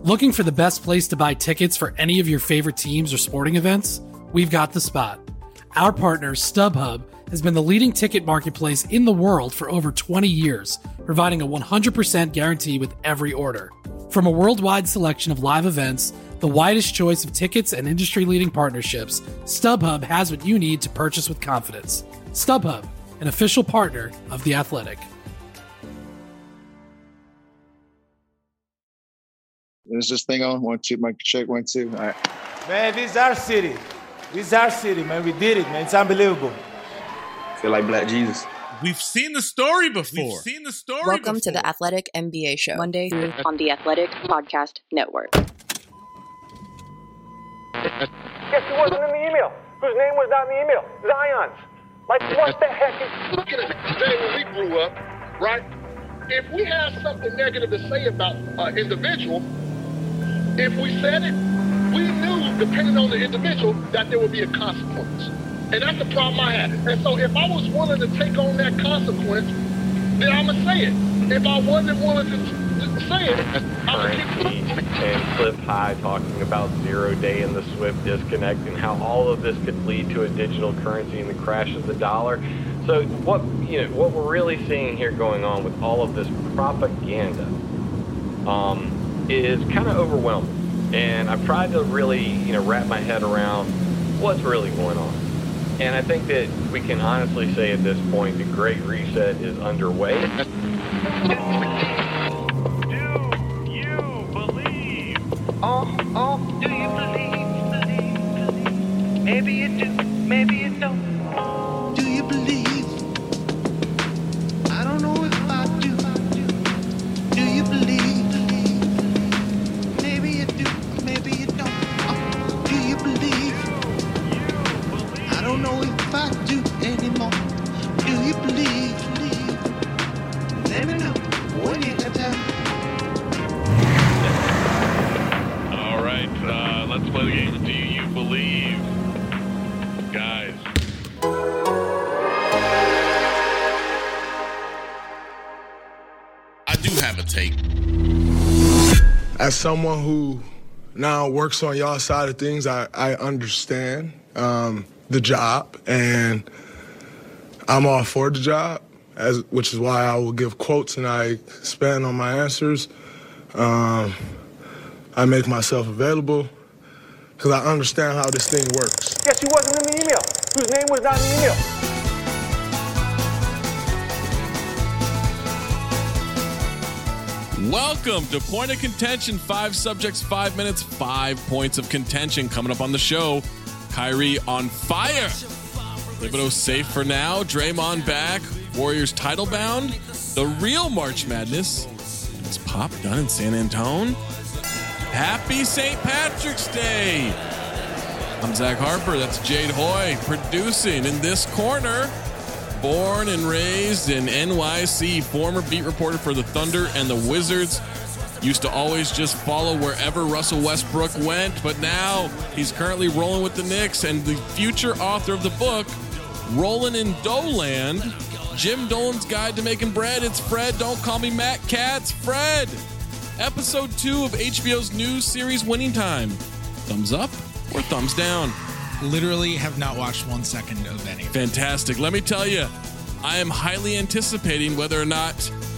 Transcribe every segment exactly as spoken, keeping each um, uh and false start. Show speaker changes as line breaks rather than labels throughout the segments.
Looking for the best place to buy tickets for any of your favorite teams or sporting events? We've got the spot. Our partner, StubHub, has been the leading ticket marketplace in the world for over twenty years, providing a one hundred percent guarantee with every order. From a worldwide selection of live events, the widest choice of tickets and industry-leading partnerships, StubHub has what you need to purchase with confidence. StubHub, an official partner of The Athletic.
Is this thing on? One, two, mic check, one, two. All right.
Man, this is our city. This is our city, man. We did it, man. It's unbelievable.
Feel like Black Jesus.
We've seen the story before. We've seen the story
Welcome
before.
to the Athletic N B A Show, Monday through
on the Athletic Podcast Network.
Guess who wasn't in the email? Whose name was not in the email? Zion's. Like, what the heck is...
Look at the day when we grew up, right? If we had something negative to say about an individual, if we said it, we knew, depending on the individual, that there would be a consequence. And that's the problem I had. And so if I was willing to take on that consequence, then I'm going to say it. If I wasn't willing to, to say it, I'm going to keep it.
And Cliff High talking about zero day and the SWIFT disconnect and how all of this could lead to a digital currency and the crash of the dollar. So what you know what we're really seeing here going on with all of this propaganda um, is kind of overwhelming. And I've tried to really you know wrap my head around what's really going on. And I think that we can honestly say at this point the Great Reset is underway.
Do you believe?
Oh, oh, do you believe? Believe, believe? Maybe you do, maybe you don't. Do you believe? I don't know if I do. Do you believe? Maybe you do, maybe you don't. Oh, do you believe? I don't know if I do anymore. Do you believe? Let me know when you get down.
All right, uh, let's play the game. Do you believe, guys?
I do have a take.
As someone who now works on y'all side of things, I, I understand um, the job, and I'm all for the job, as which is why I will give quotes and I expand on my answers. Um, I make myself available because I understand how this thing works.
Guess who wasn't in the email? Whose name was not in the email?
Welcome to Point of Contention. Five subjects, five minutes, five points of contention. Coming up on the show, Kyrie on fire. Thibodeau safe for now. Draymond back. Warriors title bound. The real March Madness. Is Pop done in San Antone? Happy Saint Patrick's Day. I'm Zach Harper. That's Jade Hoy producing in this corner. Born and raised in N Y C, former beat reporter for the Thunder and the Wizards. Used to always just follow wherever Russell Westbrook went, but now he's currently rolling with the Knicks, and the future author of the book, Rolling in Doland, Jim Dolan's Guide to Making Bread. It's Fred. Don't call me Matt Katz. Fred. Episode two of H B O's new series Winning Time. Thumbs up or thumbs down?
Literally have not watched one second of any.
Fantastic. Let me tell you, I am highly anticipating whether or not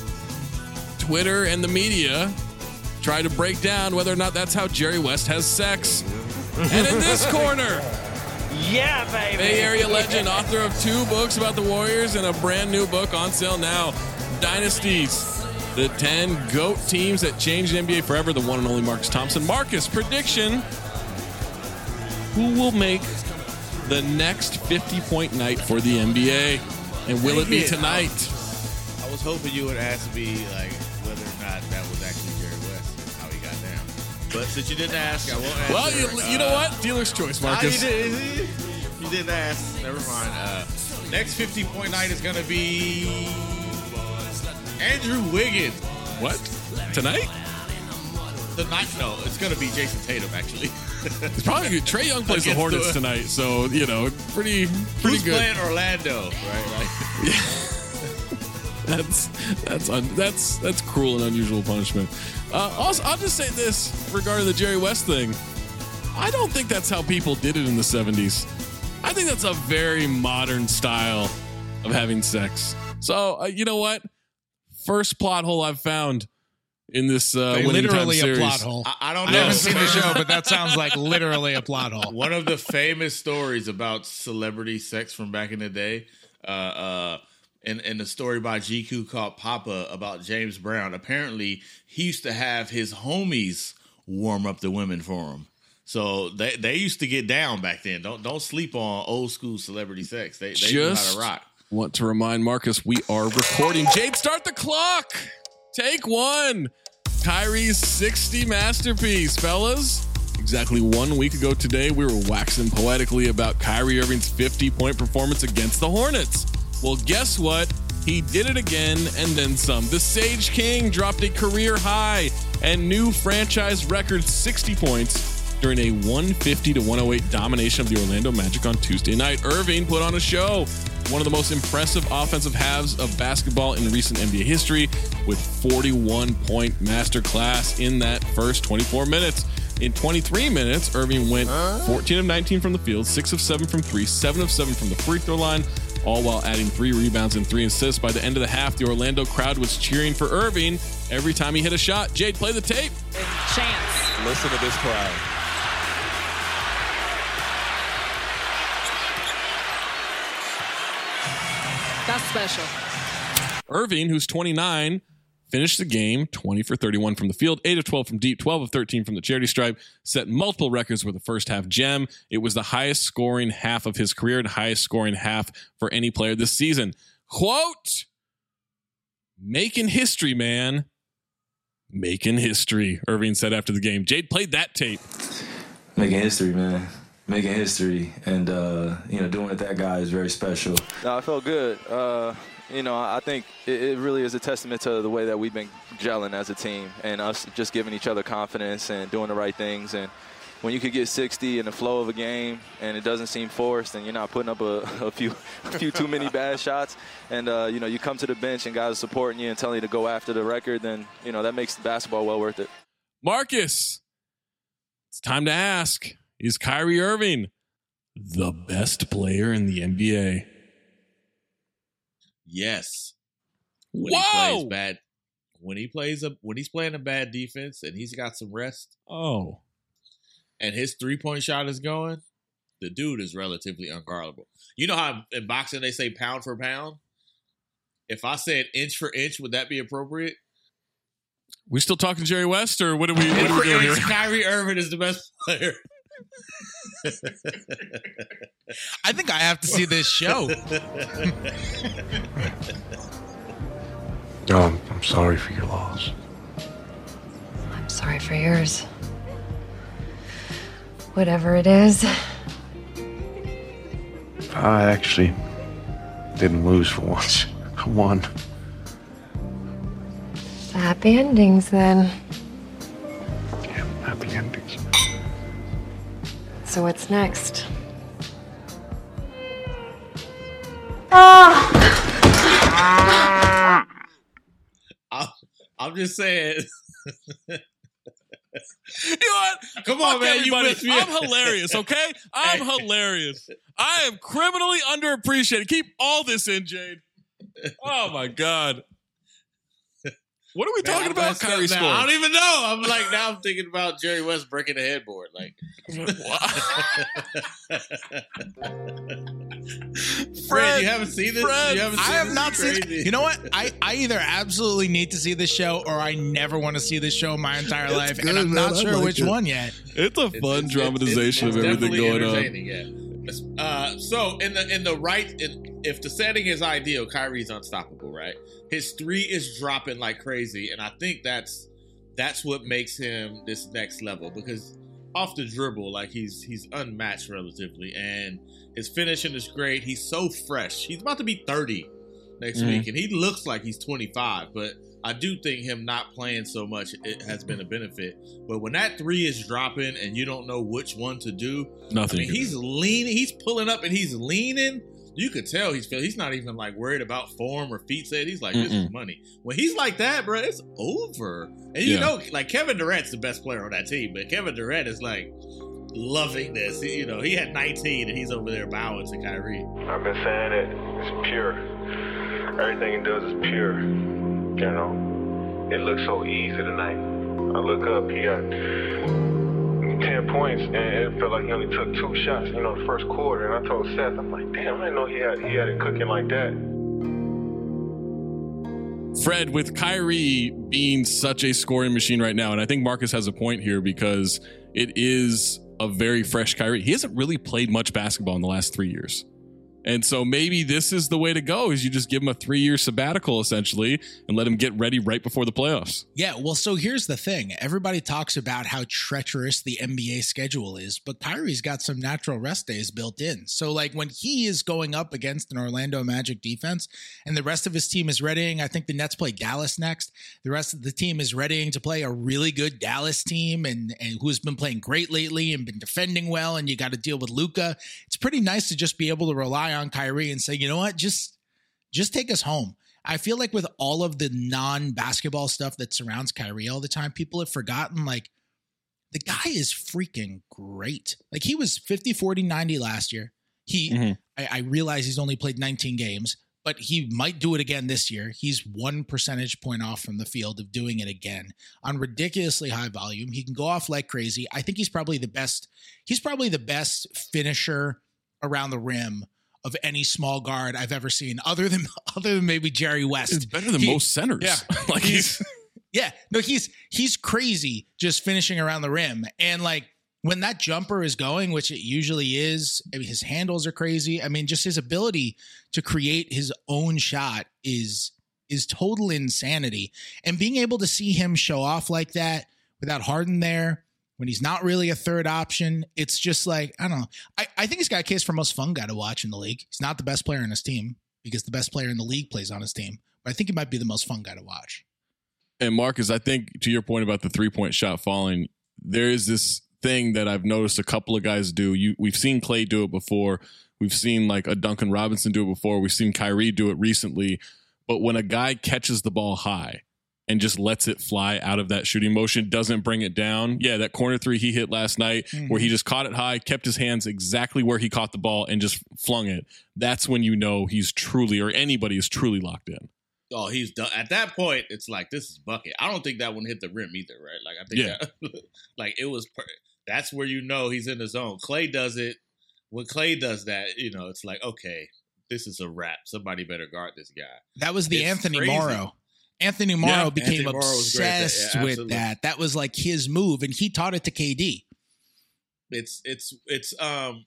Twitter and the media try to break down whether or not that's how Jerry West has sex. And in this corner,
yeah, baby.
Bay Area legend, author of two books about the Warriors and a brand new book on sale now, Dynasties, the ten GOAT teams that changed the N B A forever, the one and only Marcus Thompson. Marcus, prediction. Who will make the next fifty-point night for the N B A? And will it be tonight?
I was hoping you would ask me like whether or not that was actually Jerry West and how he got down. But since you didn't ask, I won't answer.
Well, you,
uh,
you know what? Dealer's choice, Marcus.
You, did, you didn't ask. Never mind. Uh, next fifty-point night is going to be Andrew Wiggins.
What? Tonight?
Tonight? No, it's going to be Jason Tatum, actually.
It's probably good. Trae Young plays the Hornets the, tonight, so, you know, pretty pretty
who's
good.
Who's playing Orlando, right? right?
that's that's un, that's that's cruel and unusual punishment. Uh, also, I'll just say this regarding the Jerry West thing. I don't think that's how people did it in the seventies. I think that's a very modern style of having sex. So uh, you know what? First plot hole I've found in this uh, winning
literally
time
a
series.
plot hole.
I, I don't
I
know.
haven't seen the show, but that sounds like literally a plot hole.
One of the famous stories about celebrity sex from back in the day, uh, uh, in, in the story by G Q called Papa about James Brown. Apparently, he used to have his homies warm up the women for him. So they, they used to get down back then. Don't don't sleep on old school celebrity sex. They, they knew how
Just
to rock.
Want to remind Marcus we are recording. Jade, start the clock. Take one. Kyrie's sixty masterpiece, fellas. Exactly one week ago today, we were waxing poetically about Kyrie Irving's fifty-point performance against the Hornets. Well, guess what? He did it again and then some. The Sage King dropped a career high and new franchise record sixty points during a one fifty to one oh eight domination of the Orlando Magic on Tuesday night. Irving put on a show. One of the most impressive offensive halves of basketball in recent N B A history with forty-one point masterclass in that first twenty-four minutes. In twenty-three minutes, Irving went fourteen of nineteen from the field, six of seven from three, seven of seven from the free throw line, all while adding three rebounds and three assists. By the end of the half, the Orlando crowd was cheering for Irving every time he hit a shot. Jade, play the tape.
Chance. Listen to this crowd.
That's special.
Irving, who's twenty-nine, finished the game twenty for thirty-one from the field, eight of twelve from deep, twelve of thirteen from the charity stripe, set multiple records with the first half gem. It was the highest scoring half of his career and highest scoring half for any player this season. Quote, making history, man. Making history, Irving said after the game. Jade played that tape.
Making history, man. Making history. And, uh, you know, doing it with that guy is very special.
No, I felt good. Uh, you know, I think it, it really is a testament to the way that we've been gelling as a team and us just giving each other confidence and doing the right things. And when you could get sixty in the flow of a game and it doesn't seem forced and you're not putting up a, a few a few too many bad shots and, uh, you know, you come to the bench and guys are supporting you and telling you to go after the record, then, you know, that makes basketball well worth it.
Marcus, it's time to ask, is Kyrie Irving the best player in the N B A?
Yes. When
Whoa!
he plays bad, when he plays a when he's playing a bad defense and he's got some rest.
Oh.
And his three-point shot is going, the dude is relatively unguardable. You know how in boxing they say pound for pound? If I said inch for inch, would that be appropriate?
We still talking Jerry West, or what are we, what
Inch
are we
for
doing
inch,
here?
Kyrie Irving is the best player.
I think I have to see this show.
Um, I'm sorry for your loss.
I'm sorry for yours. Whatever it is.
I actually didn't lose for once. I won.
Happy endings then.
Yeah, happy endings.
So what's next? Ah!
I'm, I'm just saying.
You know what?
Come
Fuck
on, man.
everybody.
You missed me.
I'm hilarious, okay? I'm
Hey.
hilarious. I am criminally underappreciated. Keep all this in, Jade. Oh, my God. What are we
Man,
talking
I'm
about,
messed up
Kyrie
now.
score?
I don't even know. I'm like, now I'm thinking about Jerry West breaking the headboard. Like, Fred, you haven't seen this?
Fred,
you haven't
I
seen
have
this?
not
It's
seen.
crazy.
You know what? I, I either absolutely need to see this show or I never want to see this show my entire
It's
life,
good,
and I'm
man.
not
I
sure
like
which
it.
one yet.
It's a fun dramatization
it's
of everything
definitely
going on.
entertaining, yeah. Uh, so in the in the right, in, if the setting is ideal, Kyrie's unstoppable, right? His three is dropping like crazy, and I think that's that's what makes him this next level, because off the dribble, like he's he's unmatched relatively, and his finishing is great. He's so fresh. He's about to be thirty next
Mhm.
week, and he looks like he's twenty-five, but I do think him not playing so much, it has been a benefit. But when that three is dropping and you don't know which one to do,
Nothing
I
you
mean,
can
he's leaning, he's pulling up and he's leaning You could tell he's he's not even like worried about form or feet set. He's like, this
Mm-mm.
is money. When he's like that, bro, it's over. And you
Yeah.
know, like Kevin Durant's the best player on that team, but Kevin Durant is like loving this. He, you know, he had nineteen and he's over there bowing to Kyrie.
I've been saying it. It's pure. Everything he does is pure. You know, it looks so easy tonight. I look up, he got ten points, and it felt like he only took two shots, you know, the first quarter. And I told Seth, I'm like, damn, I didn't know he had he had it cooking like that.
Fred, with Kyrie being such a scoring machine right now, and I think Marcus has a point here because it is a very fresh Kyrie. He hasn't really played much basketball in the last three years. And so maybe this is the way to go, is you just give him a three-year sabbatical, essentially, and let him get ready right before the playoffs.
Yeah, well, so here's the thing. Everybody talks about how treacherous the N B A schedule is, but Kyrie's got some natural rest days built in. So, like, when he is going up against an Orlando Magic defense and the rest of his team is readying, I think the Nets play Dallas next. The rest of the team is readying to play a really good Dallas team and, and who's been playing great lately and been defending well, and you got to deal with Luka. It's pretty nice to just be able to rely on Kyrie and say, you know what, just just take us home. I feel like with all of the non-basketball stuff that surrounds Kyrie all the time, people have forgotten, like, the guy is freaking great. Like, he was fifty, forty, ninety last year. He,
Mhm.
I, I realize he's only played nineteen games, but he might do it again this year. He's one percentage point off from the field of doing it again on ridiculously high volume. He can go off like crazy. I think he's probably the best. He's probably the best finisher around the rim of any small guard I've ever seen, other than other than maybe Jerry West.
It's better than
He-
most centers.
Yeah,
like he's,
yeah, no, he's he's crazy just finishing around the rim, and like when that jumper is going, which it usually is, I mean, his handles are crazy. I mean, just his ability to create his own shot is is total insanity, and being able to see him show off like that without Harden there, when he's not really a third option, it's just like, I don't know. I, I think he's got a case for most fun guy to watch in the league. He's not the best player on his team because the best player in the league plays on his team. But I think he might be the most fun guy to watch.
and Marcus, I think to your point about the three-point shot falling, there is this thing that I've noticed a couple of guys do. You, we've seen Clay do it before. We've seen like a Duncan Robinson do it before. We've seen Kyrie do it recently. But when a guy catches the ball high and just lets it fly out of that shooting motion, doesn't bring it down. Yeah, that corner three he hit last night mm-hmm. where he just caught it high, kept his hands exactly where he caught the ball and just flung it. That's when you know he's truly, or anybody is truly locked in.
Oh, he's done. At that point, it's like, this is bucket. I don't think that one hit the rim either, right? Like, I think
yeah.
that, like, it was, per- that's where you know he's in the zone. Clay does it. When Clay does that, you know, it's like, okay, this is a wrap. Somebody better guard this guy.
That was the
It's
Anthony
crazy.
Morrow. Anthony Morrow
Yeah,
became
Anthony Morrow was great at that.
obsessed
Yeah,
with
absolutely.
that. That was like his move, and he taught it to K D.
It's, it's, it's, um,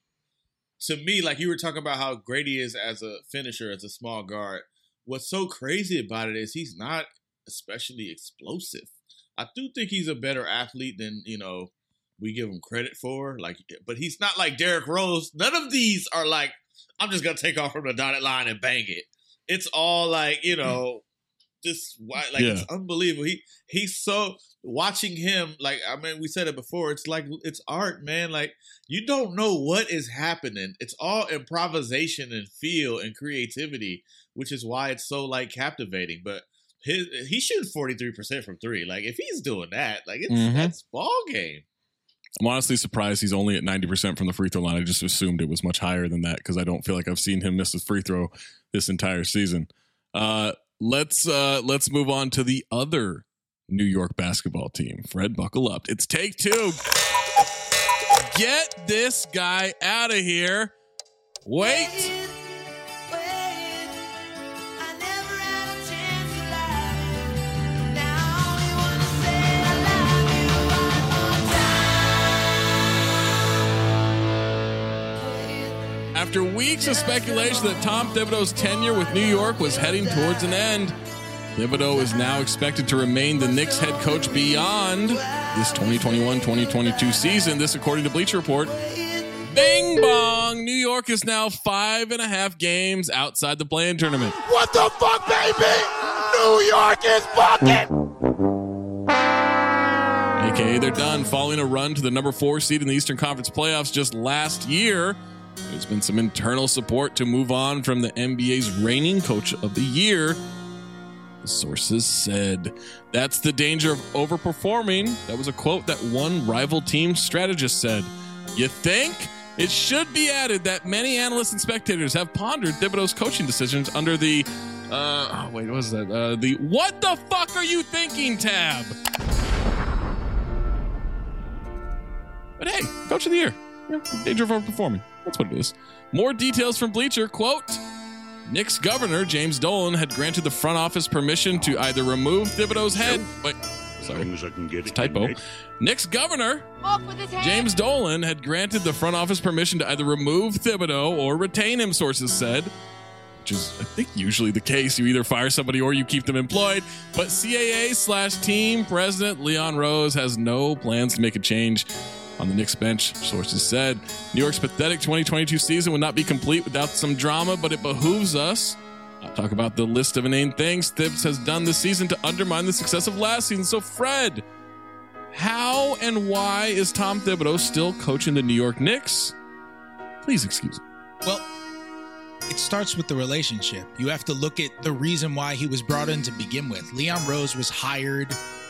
to me, like you were talking about how great he is as a finisher, as a small guard. What's so crazy about it is he's not especially explosive. I do think he's a better athlete than, you know, we give him credit for. Like, but he's not like Derrick Rose. None of these are like, I'm just gonna take off from the dotted line and bang it. It's all like, you know, just like
Yeah.
it's unbelievable. He he's so watching him. Like, I mean, we said it before. It's like it's art, man. Like, you don't know what is happening. It's all improvisation and feel and creativity, which is why it's so like captivating. But his he's shooting forty-three percent from three. Like, if he's doing that, like it's
Mhm.
that's ball game.
I'm honestly surprised he's only at ninety percent from the free throw line. I just assumed it was much higher than that because I don't feel like I've seen him miss a free throw this entire season. Uh, let's uh, let's move on to the other New York basketball team. Fred, buckle up. It's take two. Get this guy out of here. Wait. After weeks of speculation that Tom Thibodeau's tenure with New York was heading towards an end, Thibodeau is now expected to remain the Knicks head coach beyond this twenty twenty-one twenty twenty-two season. This, according to Bleacher Report. Bing bong! New York is now five and a half games outside the play-in tournament.
What the fuck, baby? New York is bucket!
A K A they're done following a run to the number four seed in the Eastern Conference playoffs just last year. There's been some internal support to move on from the N B A's reigning coach of the year, the sources said. That's the danger of overperforming. That was a quote that one rival team strategist said. You think? It should be added that many analysts and spectators have pondered Thibodeau's coaching decisions under the, uh, oh, wait, what was that? Uh, the what the fuck are you thinking tab? But hey, coach of the year. Yeah, danger of overperforming. That's what it is. More details from Bleacher. Quote, Knicks governor James Dolan had granted the front office permission to either remove Thibodeau's head. Wait, sorry. I can get typo. Knicks governor James Dolan had granted the front office permission to either remove Thibodeau or retain him, sources said. Which is, I think, usually the case. You either fire somebody or you keep them employed. But C A A slash team president Leon Rose has no plans to make a change on the Knicks bench, sources said. New York's pathetic twenty twenty-two season would not be complete without some drama, but it behooves us not talk about the list of inane things Thibs has done this season to undermine the success of last season. So, Fred, how and why is Tom Thibodeau still coaching the New York Knicks? Please excuse me.
Well, it starts with the relationship. You have to look at the reason why he was brought in to begin with. Leon Rose was hired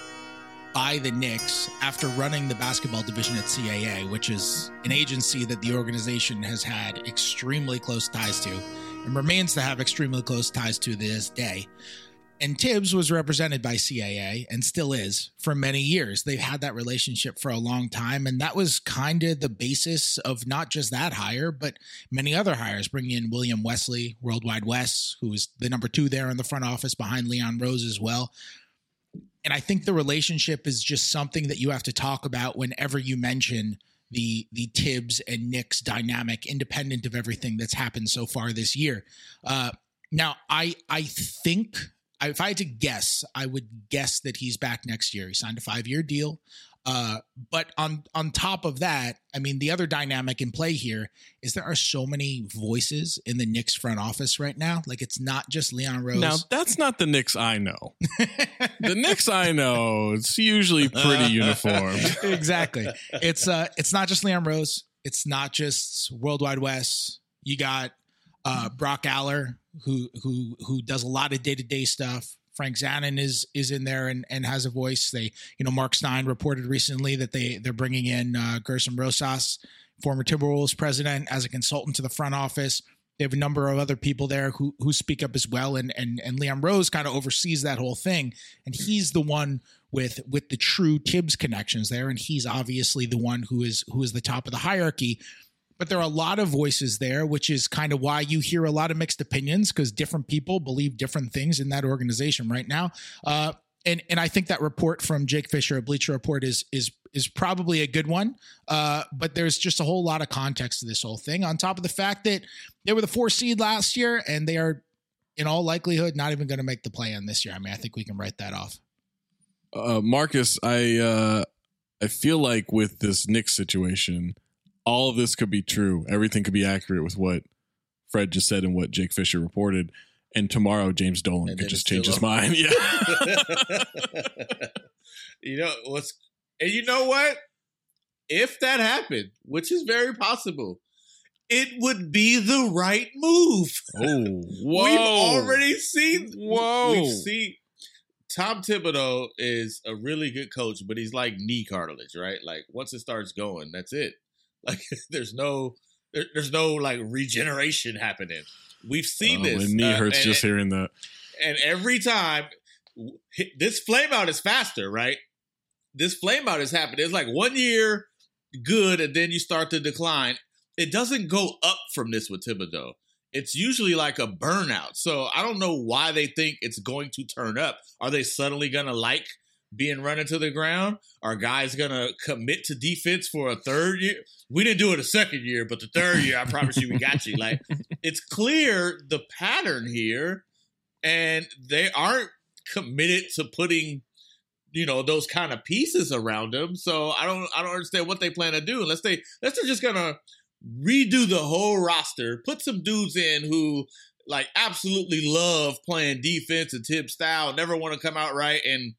by the Knicks after running the basketball division at C A A, which is an agency that the organization has had extremely close ties to and remains to have extremely close ties to this day. And Tibbs was represented by C A A and still is for many years. They've had that relationship for a long time, and that was kind of the basis of not just that hire, but many other hires, bringing in William Wesley, Worldwide Wes, who is the number two there in the front office behind Leon Rose as well. And I think the relationship is just something that you have to talk about whenever you mention the the Tibbs and Knicks dynamic, independent of everything that's happened so far this year. Uh, now, I I think, if I had to guess, I would guess that he's back next year. He signed a five-year deal. Uh, but on on top of that, I mean, the other dynamic in play here is there are so many voices in the Knicks front office right now. Like, it's not just Leon Rose.
Now, that's not the Knicks I know. The Knicks I know, it's usually pretty uniform.
Exactly. It's uh, it's not just Leon Rose. It's not just Worldwide Wes. You got uh, Brock Aller, who who who does a lot of day-to-day stuff. Frank Zanin is is in there and, and has a voice. They, you know, Mark Stein reported recently that they they're bringing in uh, Gerson Rosas, former Timberwolves president, as a consultant to the front office. They have a number of other people there who who speak up as well, and and and Leon Rose kind of oversees that whole thing, and he's the one with with the true Tibbs connections there, and he's obviously the one who is who is the top of the hierarchy. But there are a lot of voices there, which is kind of why you hear a lot of mixed opinions, because different people believe different things in that organization right now. Uh, and and I think that report from Jake Fisher, a Bleacher Report, is is is probably a good one. Uh, but there's just a whole lot of context to this whole thing, on top of the fact that they were the four seed last year, and they are, in all likelihood, not even going to make the play-in this year. I mean, I think we can write that off.
Uh, Marcus, I uh, I feel like with this Knicks situation, all of this could be true. Everything could be accurate with what Fred just said and what Jake Fisher reported. And tomorrow, James Dolan and could just change his mind. Yeah.
You know what's, and you know what? If that happened, which is very possible, it would be the right move.
Oh, whoa.
We've already seen.
Whoa.
We've seen. Tom Thibodeau is a really good coach, but he's like knee cartilage, right? Like, once it starts going, that's it. Like, there's no, there, there's no like regeneration happening. We've seen
oh,
this.
My knee hurts
uh, and,
just
and,
hearing that.
And every time, this flame out is faster, right? This flame out is happening. It's like one year good, and then you start to decline. It doesn't go up from this with Thibodeau. It's usually like a burnout. So I don't know why they think it's going to turn up. Are they suddenly going to like being run into the ground? Are guys going to commit to defense for a third year? We didn't do it a second year, but the third year, I promise you we got you. Like, it's clear the pattern here, and they aren't committed to putting, you know, those kind of pieces around them. So I don't I don't understand what they plan to do unless they unless they're just going to redo the whole roster, put some dudes in who like absolutely love playing defense and Tibbs style, never want to come out right, and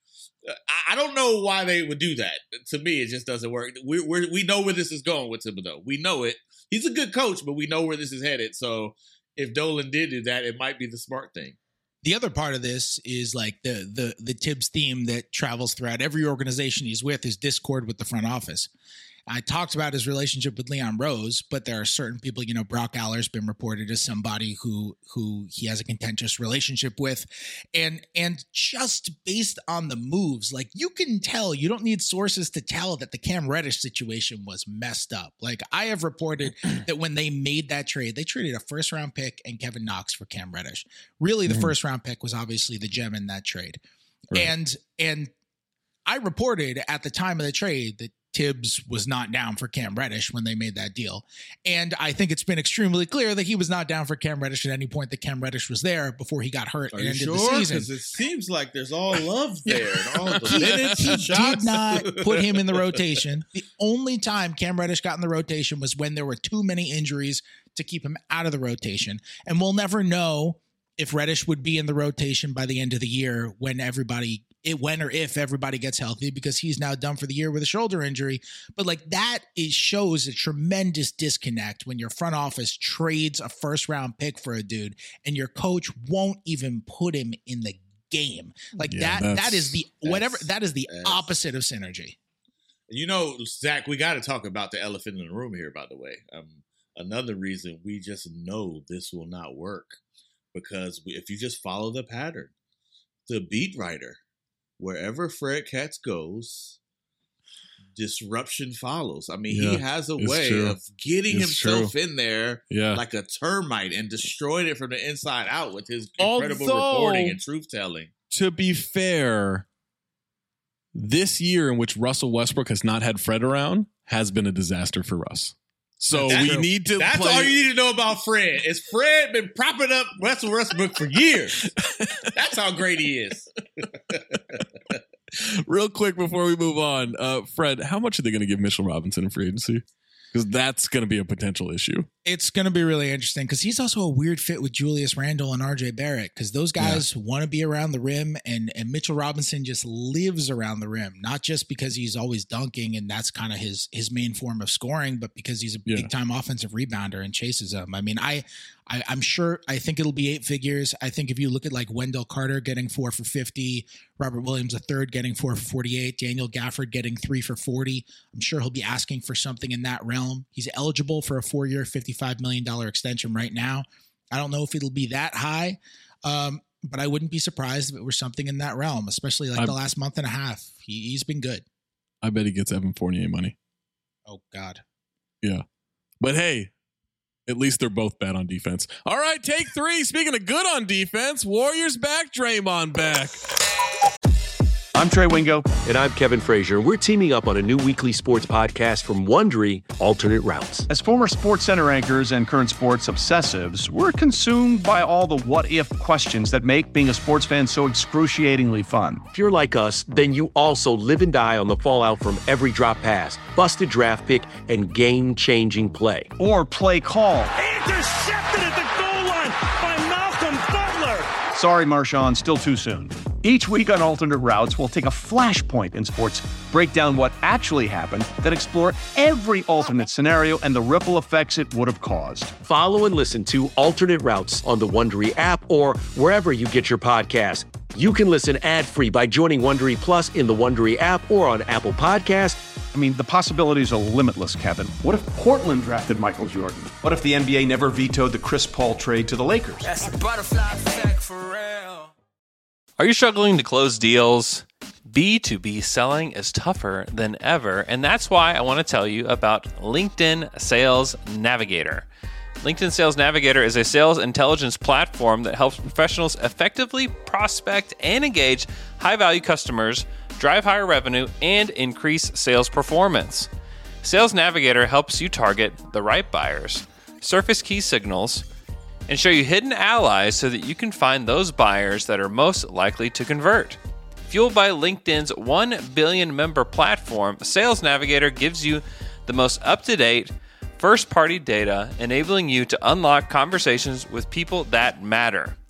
I don't know why they would do that. To me, it just doesn't work. We we we know where this is going with Thibodeau. We know it. He's a good coach, but we know where this is headed. So if Dolan did do that, it might be the smart thing.
The other part of this is like the the the Tibbs theme that travels throughout every organization he's with is discord with the front office. I talked about his relationship with Leon Rose, but there are certain people, you know, Brock Aller's been reported as somebody who who he has a contentious relationship with. And and just based on the moves, like you can tell, you don't need sources to tell that the Cam Reddish situation was messed up. Like I have reported that when they made that trade, they traded a first round pick and Kevin Knox for Cam Reddish. Really, the mm-hmm. first round pick was obviously the gem in that trade. Right. And and I reported at the time of the trade that Tibbs was not down for Cam Reddish when they made that deal. And I think it's been extremely clear that he was not down for Cam Reddish at any point that Cam Reddish was there before he got hurt
Are
and
you
ended
sure?
the season.
Because it seems like there's all love there. And all the
he
minutes
he
and shots.
did not put him in the rotation. The only time Cam Reddish got in the rotation was when there were too many injuries to keep him out of the rotation. And we'll never know if Reddish would be in the rotation by the end of the year when everybody it when or if everybody gets healthy, because he's now done for the year with a shoulder injury. But like that is shows a tremendous disconnect when your front office trades a first round pick for a dude and your coach won't even put him in the game. Like
Yeah,
that, that
that's-
is the whatever that is the
that's-
opposite of synergy.
You know, Zach, we got to talk about the elephant in the room here, by the way. Um, another reason we just know this will not work, because we, if you just follow the pattern, the beat writer, wherever Fred Katz goes, disruption follows. I mean,
Yeah,
he has a
it's
way
true.
of getting
It's
himself
true.
in there
Yeah.
like a termite and destroying it from the inside out with his incredible
Although-
reporting and truth telling.
To be fair, this year in which Russell Westbrook has not had Fred around has been a disaster for Russ. So
That's
we
true.
need to
That's
play.
all you need to know about Fred. Is Fred been propping up Russell Westbrook for years? That's how great he is.
Real quick before we move on, uh, Fred, how much are they going to give Mitchell Robinson in free agency? Because that's going to be a potential issue.
It's going to be really interesting because he's also a weird fit with Julius Randle and R J Barrett, because those guys yeah. want to be around the rim, and, and Mitchell Robinson just lives around the rim, not just because he's always dunking and that's kind of his his main form of scoring, but because he's a yeah. big time offensive rebounder and chases them. I mean, I, I I'm sure I think it'll be eight figures. I think if you look at like Wendell Carter getting four for fifty, Robert Williams a third getting four for forty-eight, Daniel Gafford getting three for forty, I'm sure he'll be asking for something in that realm. He's eligible for a four-year, fifty-five million dollars extension right now. I don't know if it'll be that high, um, but I wouldn't be surprised if it were something in that realm, especially like
I'm,
the last month and a half. He, he's been good.
I bet he gets Evan Fournier money.
Oh, God.
Yeah. But hey, at least they're both bad on defense. All right, take three. Speaking of good on defense, Warriors back, Draymond back.
I'm Trey Wingo. And I'm Kevin Frazier. We're teaming up on a new weekly sports podcast from Wondery, Alternate Routes.
As former Sports Center anchors and current sports obsessives, we're consumed by all the what-if questions that make being a sports fan so excruciatingly fun.
If you're like us, then you also live and die on the fallout from every drop pass, busted draft pick, and game-changing play.
Or play call.
Intercepted at the goal line by Malcolm Butler.
Sorry, Marshawn, still too soon. Each week on Alternate Routes, we'll take a flashpoint in sports, break down what actually happened, then explore every alternate scenario and the ripple effects it would have caused.
Follow and listen to Alternate Routes on the Wondery app or wherever you get your podcasts. You can listen ad-free by joining Wondery Plus in the Wondery app or on Apple Podcasts.
I mean, the possibilities are limitless, Kevin. What if Portland drafted Michael Jordan? What if the N B A never vetoed the Chris Paul trade to the Lakers?
That's the butterfly effect for real.
Are you struggling to close deals? B two B selling is tougher than ever, and that's why I want to tell you about LinkedIn Sales Navigator. LinkedIn Sales Navigator is a sales intelligence platform that helps professionals effectively prospect and engage high-value customers, drive higher revenue, and increase sales performance. Sales Navigator helps you target the right buyers, surface key signals, and show you hidden allies so that you can find those buyers that are most likely to convert. Fueled by LinkedIn's one billion member platform, Sales Navigator gives you the most up-to-date, first-party data, enabling you to unlock conversations with people that matter.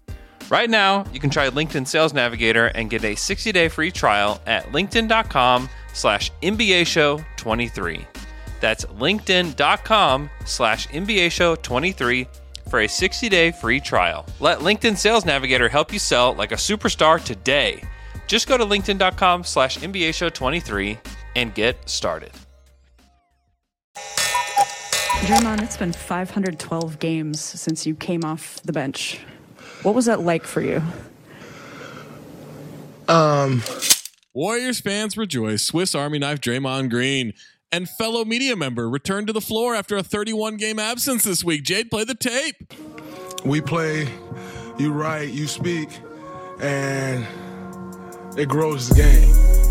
Right now, you can try LinkedIn Sales Navigator and get a sixty-day free trial at linkedin.com slash NBA show 23. That's linkedin.com slash NBA show 23 for a sixty-day free trial. Let LinkedIn Sales Navigator help you sell like a superstar today. Just go to linkedin.com slash NBA show 23 and get started.
Draymond, it's been five hundred twelve games since you came off the bench. What was that like for you?
Um,
Warriors fans rejoice. Swiss Army knife Draymond Green and fellow media member returned to the floor after a thirty-one game absence this week. Jade, play the tape.
We play, you write, you speak, and it grows the game.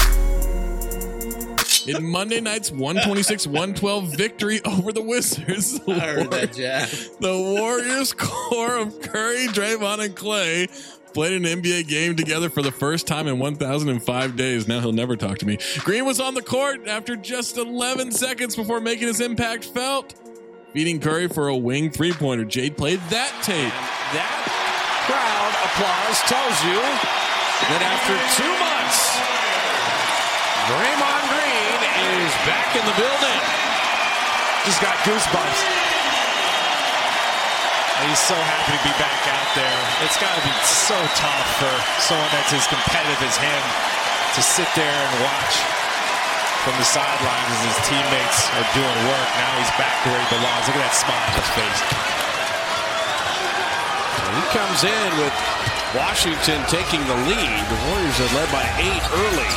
In Monday night's one twenty-six one twelve victory over the Wizards,
I heard that jab.
The Warriors core of Curry, Draymond, and Clay played an N B A game together for the first time in one thousand five days. Now he'll never talk to me. Green was on the court after just eleven seconds before making his impact felt, beating Curry for a wing three-pointer. Jade played that tape.
And that crowd applause tells you that after two months, Draymond Green is back in the building.
Just got goosebumps. He's so happy to be back out there. It's got to be so tough for someone that's as competitive as him to sit there and watch from the sidelines as his teammates are doing work. Now he's back to where he belongs. Look at that smile on his face.
So he comes in with Washington taking the lead. The Warriors are led by eight early.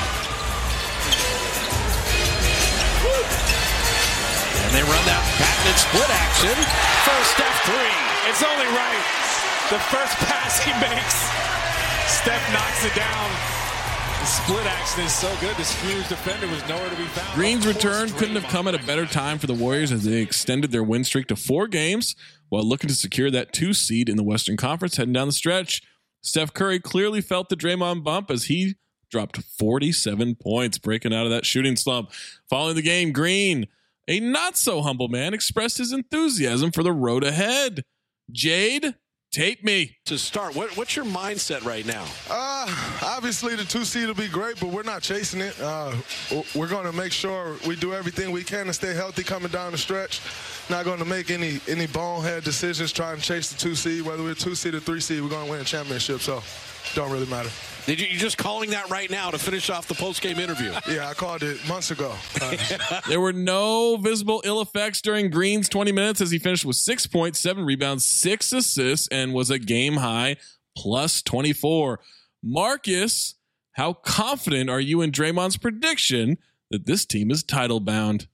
And they run that patented split action for a Steph three.
It's only right. The first pass he makes, Steph knocks it down. The split action is so good. The Spurs defender was nowhere to be found.
Green's return couldn't have come at a better time for the Warriors as they extended their win streak to four games while looking to secure that two seed in the Western Conference heading down the stretch. Steph Curry clearly felt the Draymond bump as he dropped forty-seven points, breaking out of that shooting slump. Following the game, Green, a not-so-humble man, expressed his enthusiasm for the road ahead. Jade, tape me.
To start, what, what's your mindset right now?
Uh, obviously, the two seed will be great, but we're not chasing it. Uh, we're going to make sure we do everything we can to stay healthy coming down the stretch. Not going to make any any bonehead decisions trying to chase the two seed. Whether we're two seed or three seed, we're going to win a championship, so it don't really matter.
Did you, you're just calling that right now to finish off the post-game interview?
Yeah, I called it months ago. Uh,
there were no visible ill effects during Green's twenty minutes as he finished with six points, seven rebounds, six assists, and was a game high plus twenty-four. Marcus, how confident are you in Draymond's prediction that this team is title bound?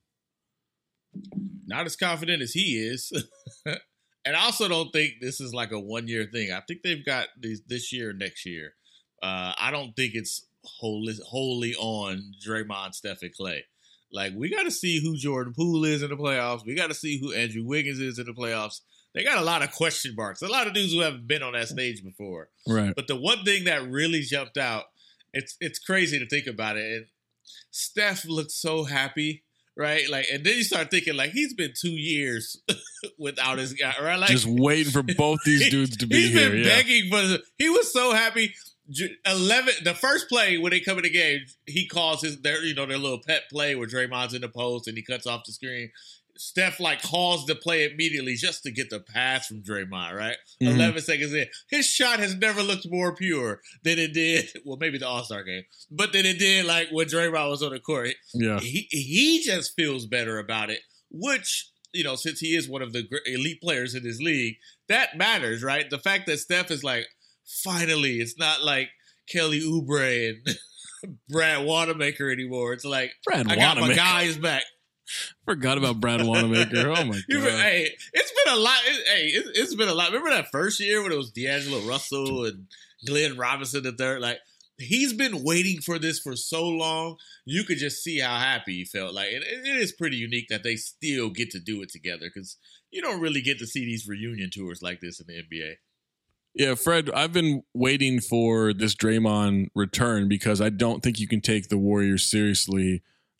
Not as confident as he is. And I also don't think this is like a one-year thing. I think they've got these this year, next year. Uh, I don't think it's wholly, wholly on Draymond, Steph, and Clay. Like, we got to see who Jordan Poole is in the playoffs. We got to see who Andrew Wiggins is in the playoffs. They got a lot of question marks. A lot of dudes who haven't been on that stage before.
Right.
But the one thing that really jumped out, it's it's crazy to think about it. And Steph looked so happy, right? Like, and then you start thinking, like, he's been two years without his guy, right? Like,
just waiting for both these dudes to be
he's
here.
He's been
yeah.
begging for. He was so happy. Eleven, the first play when they come in the game, he calls his their you know their little pet play where Draymond's in the post and he cuts off the screen. Steph like calls the play immediately just to get the pass from Draymond. Right, mm-hmm. eleven seconds in, his shot has never looked more pure than it did. Well, maybe the All-Star game, but than it did like when Draymond was on the court.
Yeah,
he he just feels better about it, which, you know, since he is one of the elite players in this league, that matters, right? The fact that Steph is like, finally, it's not like Kelly Oubre and Brad Wanamaker anymore. It's like,
Brad
I got
Wanamaker.
my guys back.
Forgot about Brad Wanamaker. Oh, my God.
Hey, it's been a lot. It, hey, it, it's been a lot. Remember that first year when it was D'Angelo Russell and Glenn Robinson the third? Like, he's been waiting for this for so long. You could just see how happy he felt. Like, it, it is pretty unique that they still get to do it together because you don't really get to see these reunion tours like this in the N B A.
Yeah, Fred, I've been waiting for this Draymond return because I don't think you can take the Warriors seriously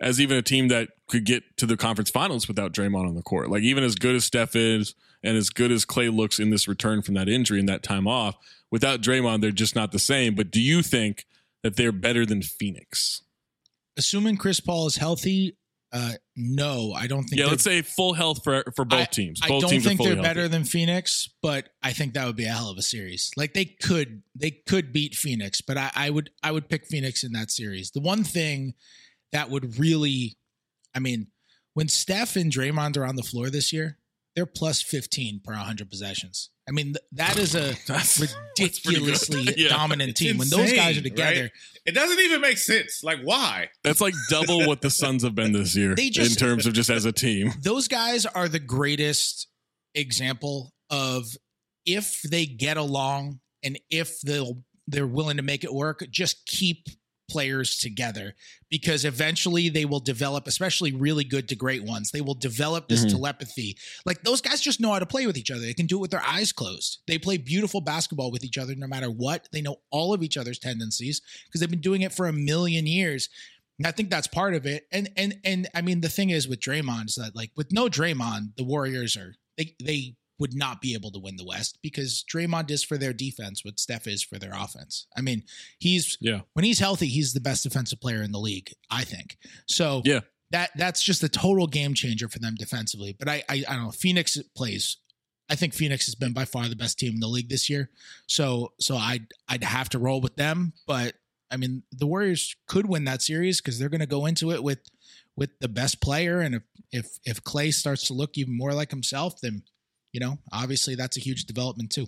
as even a team that could get to the conference finals without Draymond on the court. Like even as good as Steph is and as good as Klay looks in this return from that injury and that time off, without Draymond, they're just not the same. But do you think that they're better than Phoenix?
Assuming Chris Paul is healthy, uh, no, I don't think.
Yeah, let's say full health for for both
I,
teams.
I
Both
don't
teams
think
are fully
they're
healthy.
better than Phoenix, but I think that would be a hell of a series. Like they could, they could beat Phoenix, but I, I would, I would pick Phoenix in that series. The one thing that would really, I mean, when Steph and Draymond are on the floor this year, they're plus fifteen per one hundred possessions. I mean, th- that is a
That's,
ridiculously
that's yeah.
dominant
It's
team. When
insane,
those guys are together,
right? It doesn't even make sense. Like, why?
That's like double what the Suns have been this year
They just-
in terms of just as a team.
those guys are the greatest example of if they get along and if they'll they're willing to make it work, just keep players together, because eventually they will develop, especially really good to great ones. They will develop this
Mhm.
telepathy. Like those guys just know how to play with each other. They can do it with their eyes closed. They play beautiful basketball with each other no matter what. They know all of each other's tendencies because they've been doing it for a million years. And I think that's part of it. And and and I mean, the thing is with Draymond is that like with no Draymond, the Warriors are they they would not be able to win the West because Draymond is for their defense what Steph is for their offense. I mean, he's
Yeah.
when he's healthy, he's the best defensive player in the league, I think. So
Yeah.
that that's just a total game changer for them defensively. But I I, I don't know. Phoenix plays. I think Phoenix has been by far the best team in the league this year. So so I'd I'd have to roll with them. But I mean, the Warriors could win that series because they're going to go into it with with the best player. And if if if Klay starts to look even more like himself, then you know, obviously that's a huge development too.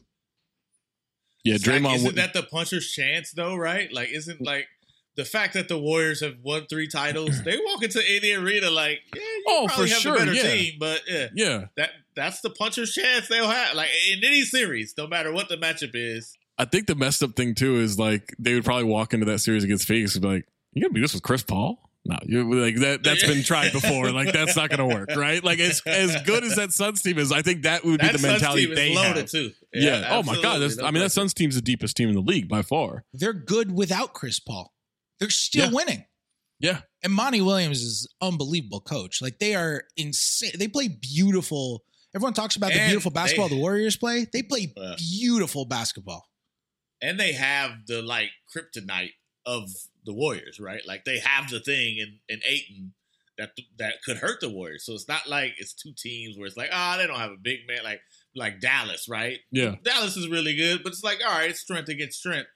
Yeah,
Zach,
Draymond.
isn't
would-
that the puncher's chance though, right? Like, isn't like the fact that the Warriors have won three titles, they walk into any arena like, yeah, you
Oh,
probably
for
have
sure,
a better
yeah.
team, but yeah,
Yeah.
that that's the puncher's chance they'll have. Like in any series, no matter what the matchup is.
I think the messed up thing too is like they would probably walk into that series against Phoenix and be like, "You gonna beat this with Chris Paul?" No, you're like that. That's been tried before. Like that's not gonna work, right? Like as as good as that Suns team is, I think that would be
That
the
Suns
mentality
team is
they
loaded
have.
too.
Yeah.
Yeah,
Oh my God. That's,
absolutely.
I mean, that Suns team's the deepest team in the league by far.
They're good without Chris Paul. They're still
Yeah.
winning.
Yeah.
And Monty Williams is unbelievable coach. Like they are insane. They play beautiful. Everyone talks about the
And
beautiful basketball
they-
the Warriors play. They play
Yeah.
beautiful basketball.
And they have the like kryptonite of the Warriors, right? Like they have the thing in, in Ayton that that could hurt the Warriors. So it's not like it's two teams where it's like, ah, oh, they don't have a big man like like Dallas, right?
Yeah.
Dallas is really good, but it's like, all right, it's strength against strength.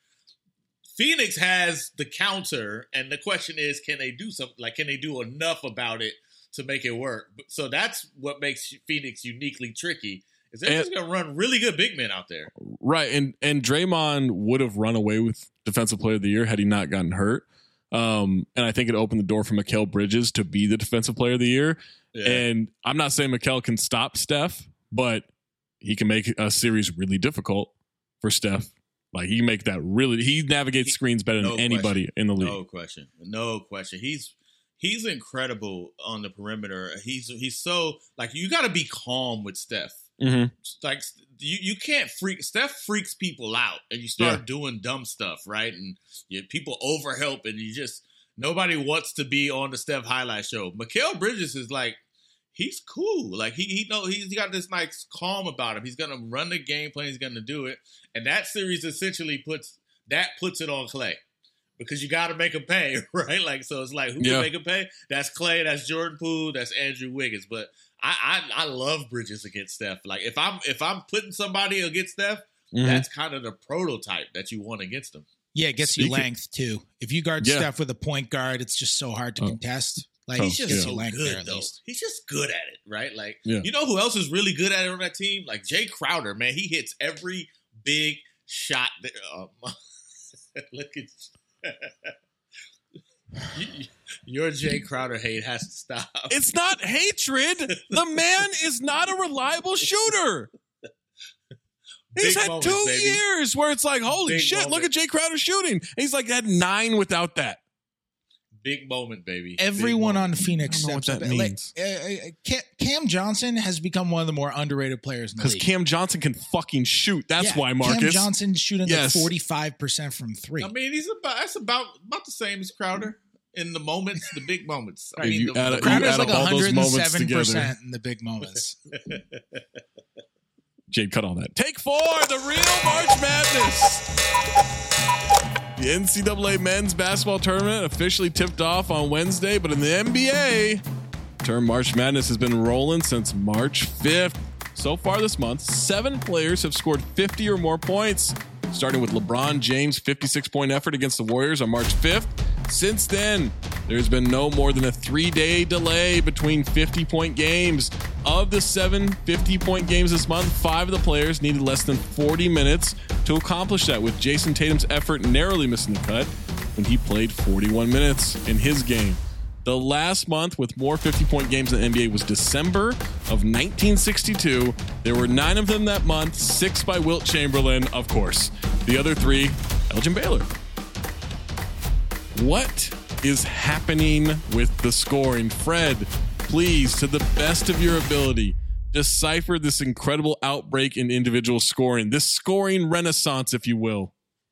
Phoenix has the counter, and the question is, can they do something? Like, can they do enough about it to make it work? So that's what makes Phoenix uniquely tricky. Is they're
And-
just gonna run really good big men out there.
Right. And and Draymond would have run away with Defensive Player of the Year had he not gotten hurt. Um, and I think it opened the door for Mikal Bridges to be the Defensive Player of the Year.
Yeah.
And I'm not saying Mikal can stop Steph, but he can make a series really difficult for Steph. Like he can make that really. He navigates screens better
No
than anybody
question.
in the league.
No question. No question. He's he's incredible on the perimeter. He's he's so like you got to be calm with Steph.
Mm-hmm.
Like you, you can't freak. Steph freaks people out, and you start
Yeah.
doing dumb stuff, right? And you, people overhelp, and you just nobody wants to be on the Steph highlight show. Mikal Bridges is like he's cool. Like he he know he's got this nice calm about him. He's gonna run the game plan. He's gonna do it, and that series essentially puts that puts it on Klay. Because you got to make him pay, right? Like, so it's like, who
Yeah.
can make him pay? That's Klay, that's Jordan Poole, that's Andrew Wiggins. But I, I, I love Bridges against Steph. Like, if I'm if I'm putting somebody against Steph,
Mhm.
that's kind of the prototype that you want against him.
Yeah, it gets you
Speaking-
length too. If you guard
Yeah.
Steph with a point guard, it's just so hard to
Oh.
contest. Like
Oh,
he's just
yeah.
so length
good
there at
though.
least.
He's just good at it, right? Like,
Yeah.
you know who else is really good at it on that team? Like Jay Crowder, man. He hits every big shot. That, oh, my- look at you, your Jay Crowder hate has to stop.
It's not hatred. The man is not a reliable shooter. He's
Big
had
moments,
two
baby.
years where it's like, holy
Big
shit, look
moment.
at Jay Crowder shooting. He's like had nine without that.
Big moment, baby. Big
Everyone
moment.
on Phoenix
I don't know
steps
what
up.
that
Like,
means.
uh, uh, Cam, Cam Johnson has become one of the more underrated players in the
Because
league.
Cam Johnson can fucking shoot. That's
Yeah,
why, Marcus.
Cam Johnson shooting
Yes.
like forty-five percent from three.
I mean, he's about that's about about the same as Crowder. in the moments, the big moments. I
If
mean,
you
the,
add-
the
you
Crowder's
add
like
up all those moments
one hundred seven percent
together.
in the big moments.
Jade, cut all that. Take four, the real March Madness. The N C double A men's basketball tournament officially tipped off on Wednesday, but in the N B A, term March Madness has been rolling since March fifth. So far this month, seven players have scored fifty or more points, starting with LeBron James' fifty-six point effort against the Warriors on March fifth. Since then, there's been no more than a three-day delay between fifty-point games. Of the seven fifty-point games this month, five of the players needed less than forty minutes to accomplish that, with Jason Tatum's effort narrowly missing the cut when he played forty-one minutes in his game. The last month with more fifty-point games in the N B A was December of nineteen sixty-two. There were nine of them that month, six by Wilt Chamberlain, of course. The other three, Elgin Baylor. What is happening with the scoring? Fred, please, to the best of your ability, decipher this incredible outbreak in individual scoring, this scoring renaissance, if you will.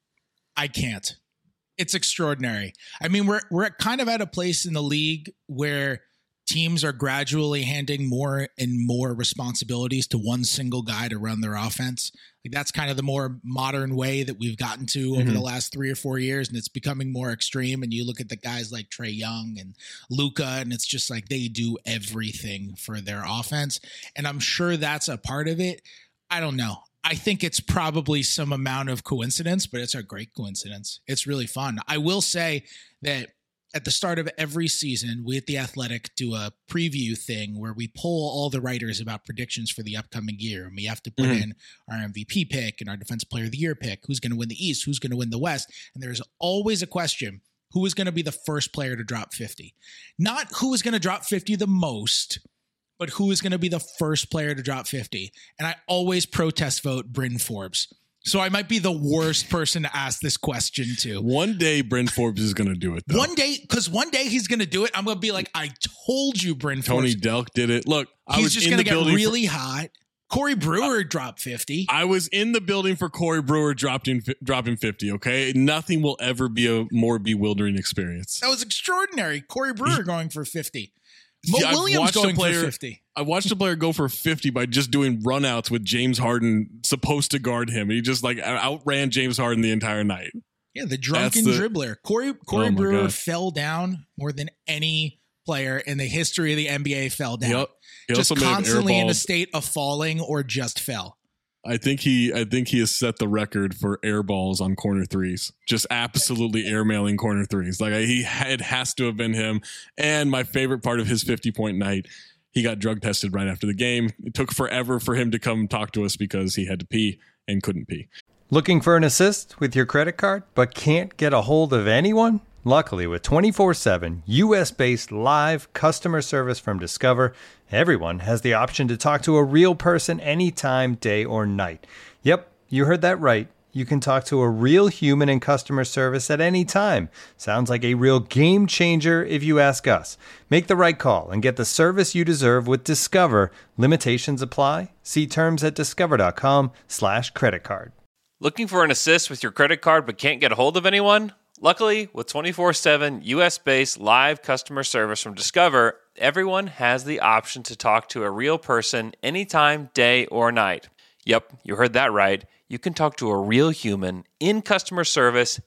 I can't. It's extraordinary. I mean, we're we're kind of at a place in the league where teams are gradually handing more and more responsibilities to one single guy to run their offense. Like that's kind of the more modern way that we've gotten to over mm-hmm. the last three or four years, and it's becoming more extreme. And you look at the guys like Trae Young and Luka, and it's just like they do everything for their offense. And I'm sure that's a part of it. I don't know. I think it's probably some amount of coincidence, but it's a great coincidence. It's really fun. I will say that at the start of every season, we at The Athletic do a preview thing where we poll all the writers about predictions for the upcoming year. And we have to put mm-hmm. in our M V P pick and our Defensive Player of the Year pick, who's going to win the East, who's going to win the West. And there's always a question, who is going to be the first player to drop fifty? Not who is going to drop fifty the most, but who is going to be the first player to drop fifty? And I always protest vote Bryn Forbes. So I might be the worst person to ask this question to.
One day Bryn Forbes is going to do it, though.
One day, because one day he's going to do it. I'm going to be like, I told you, Bryn Forbes.
Tony Delk did it. Look, I
he's
was
just
in
going to
the
get
building
really
for,
hot. Corey Brewer uh, dropped fifty.
I was in the building for Corey Brewer dropping, dropping fifty, okay? Nothing will ever be a more bewildering experience.
That was extraordinary. Corey Brewer going for fifty. Mo
Yeah,
Williams going
player,
for fifty.
I watched a player go for fifty by just doing runouts with James Harden supposed to guard him. He just like outran James Harden the entire night.
Yeah, the drunken
the,
dribbler. Corey Corey
oh
Brewer
God.
fell down more than any player in the history of the N B A fell down.
Yep. He
just
also may have
constantly in a
airballed.
state of falling or just fell.
I think he I think he has set the record for air balls on corner threes. Just absolutely airmailing corner threes. Like he it has to have been him. And my favorite part of his fifty-point night, he got drug tested right after the game. It took forever for him to come talk to us because he had to pee and couldn't pee.
Looking for an assist with your credit card but can't get a hold of anyone? Luckily, with twenty-four seven U S-based live customer service from Discover, everyone has the option to talk to a real person anytime, day or night. Yep, you heard that right. You can talk to a real human in customer service at any time. Sounds like a real game changer if you ask us. Make the right call and get the service you deserve with Discover. Limitations apply. See terms at discover.com slash credit card.
Looking for an assist with your credit card but can't get a hold of anyone? Luckily, with twenty-four seven U S-based live customer service from Discover, everyone has the option to talk to a real person anytime, day or night. Yep, you heard that right. You can talk to a real human in customer service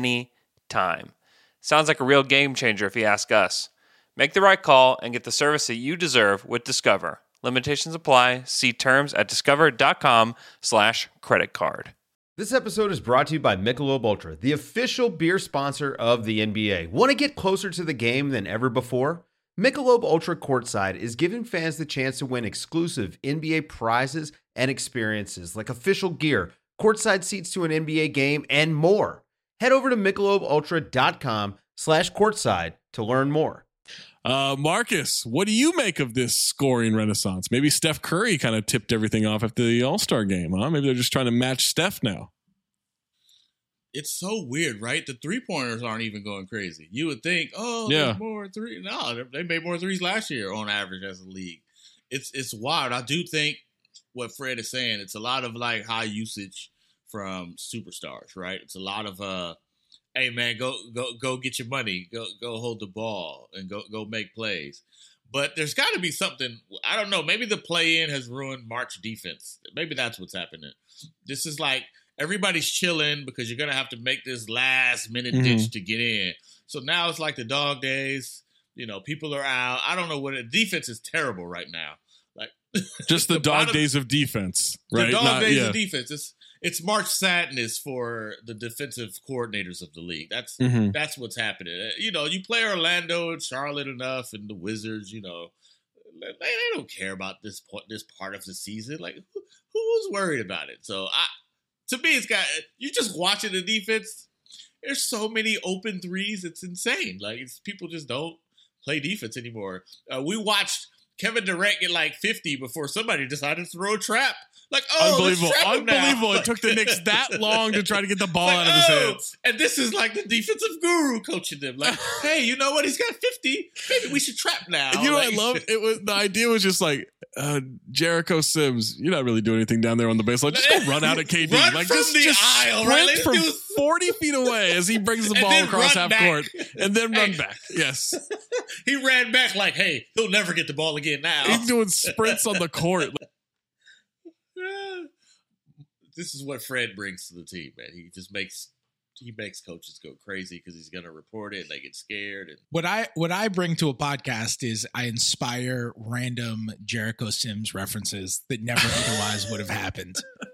anytime. Sounds like a real game changer if you ask us. Make the right call and get the service that you deserve with Discover. Limitations apply. See terms at discover.com slash credit card.
This episode is brought to you by Michelob Ultra, the official beer sponsor of the N B A. Want to get closer to the game than ever before? Michelob Ultra Courtside is giving fans the chance to win exclusive N B A prizes and experiences like official gear, courtside seats to an N B A game, and more. Head over to michelobultra.com slash courtside to learn more.
Uh, Marcus, what do you make of this scoring renaissance? Maybe Steph Curry kind of tipped everything off after the All-Star game, huh? Maybe they're just trying to match Steph now.
It's so weird, right? The three-pointers aren't even going crazy. You would think, oh,
yeah.
there's more three. No, they made more threes last year on average as a league. It's it's wild. I do think what Fred is saying, it's a lot of like high usage from superstars, right? It's a lot of uh, hey man, go go go get your money, go go hold the ball and go go make plays. But there's got to be something. I don't know. Maybe the play-in has ruined March defense. Maybe that's what's happening. This is like everybody's chilling because you're gonna have to make this last minute
Mhm.
ditch to get in. So now it's like the dog days. You know, people are out. I don't know what it, defense is terrible right now. Like
Just the,
the
dog
bottom-
days of defense, right?
The dog
Not-
days
yeah.
of defense. It's it's March Sadness for the defensive coordinators of the league. That's
Mhm.
that's what's happening. Uh, You know, you play Orlando and Charlotte enough, and the Wizards. You know, they, they don't care about this point, this part of the season. Like, who, who's worried about it? So, I to me, it's got you just watching the defense. There's so many open threes. It's insane. Like, it's, people just don't play defense anymore. Uh, we watched Kevin Durant get like fifty before somebody decided to throw a trap. Like, oh,
Unbelievable.
let's trap him now.
Unbelievable.
Like,
It took the Knicks that long to try to get the ball
like,
out of his
oh,
hands.
and this is like the defensive guru coaching them. Like, hey, you know what? He's got fifty. Maybe we should trap now.
You know
like,
what I love? It was the idea was just like uh, Jericho Sims. You're not really doing anything down there on the baseline. Just go run out at K D.
Run
like
from
just,
the
just
aisle,
sprint
right? Let's
from
do-
forty feet away as he brings the
And
ball
then
across
run
half
back.
court, and then run
Hey.
back. Yes,
He ran back like, hey, he'll never get the ball again now.
he's doing sprints on the court.
This is what Fred brings to the team, man. He just makes he makes coaches go crazy because he's going to report it and they get scared. And
What I what I bring to a podcast is I inspire random Jericho Sims references that never otherwise would have happened.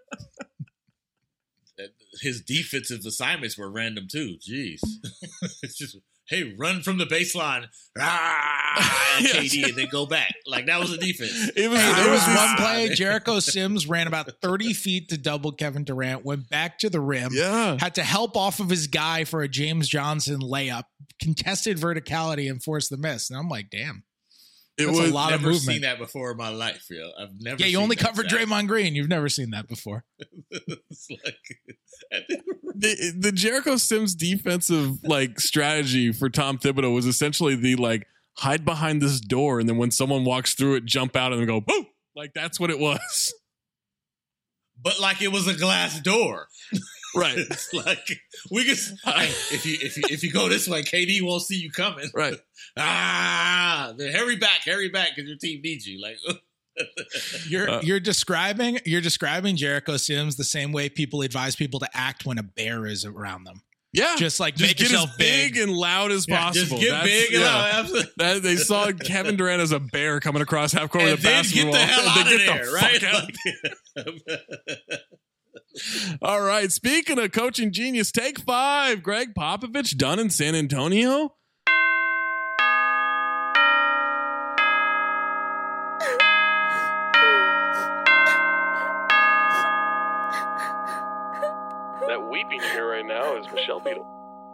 his defensive assignments were random too. Jeez, it's just hey, run from the baseline, ah, and K D, and then go back. Like that was a defense.
It was,
Hey,
it
there was
was
one play. Jericho Sims ran about thirty feet to double Kevin Durant, went back to the rim,
Yeah.
had to help off of his guy for a James Johnson layup, contested verticality, and forced the miss. And I'm like, damn.
It
That's
was
a lot
I've
of
never
movement.
seen that before in my life. Yo. I've never.
Yeah, you
seen
only
that
covered
stat.
Draymond Green. You've never seen that before.
It's like
the, the Jericho Sims defensive like strategy for Tom Thibodeau was essentially the like hide behind this door, and then when someone walks through it, jump out and then go boom. Like that's what it was.
but like it was a glass door.
Right.
It's like we can. Hey, if you if you if you go this way, K D won't see you coming.
Right.
Ah, then hurry back, hurry back, because your team needs you. Like
You're
Uh,
you're describing you're describing Jericho Sims the same way people advise people to act when a bear is around them.
Yeah.
Just like
Just
make
get
yourself
as big, and loud as
Yeah,
possible.
just get
That's-
big and
yeah.
loud. Absolutely.
That, they saw Kevin Durant as a bear coming across half court
And
with a
then
basketball.
get the hell
and
out
then
of
get
there,
the
right?
fuck out. All right. Speaking of coaching genius, take five. Greg Popovich done in San Antonio.
That weeping you hear right now is Michelle Beadle.